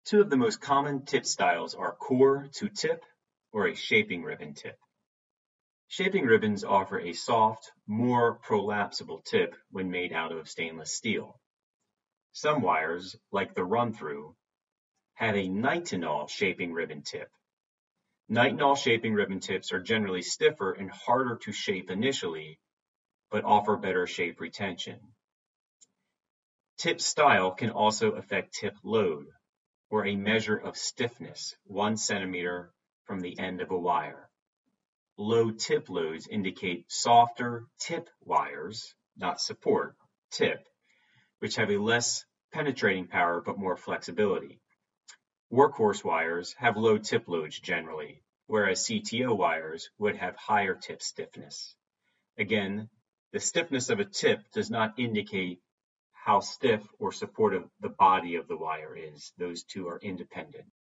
Two of the most common tip styles are core to tip or a shaping ribbon tip. Shaping ribbons offer a soft, more prolapsible tip when made out of stainless steel. Some wires, like the run-through, have a nitinol shaping ribbon tip. Nitinol shaping ribbon tips are generally stiffer and harder to shape initially, but offer better shape retention. Tip style can also affect tip load, or a measure of stiffness 1 centimeter from the end of a wire. Low tip loads indicate softer tip wires, not support, tip, which have a less penetrating power but more flexibility. Workhorse wires have low tip loads generally, whereas CTO wires would have higher tip stiffness. Again, the stiffness of a tip does not indicate how stiff or supportive the body of the wire is. Those two are independent.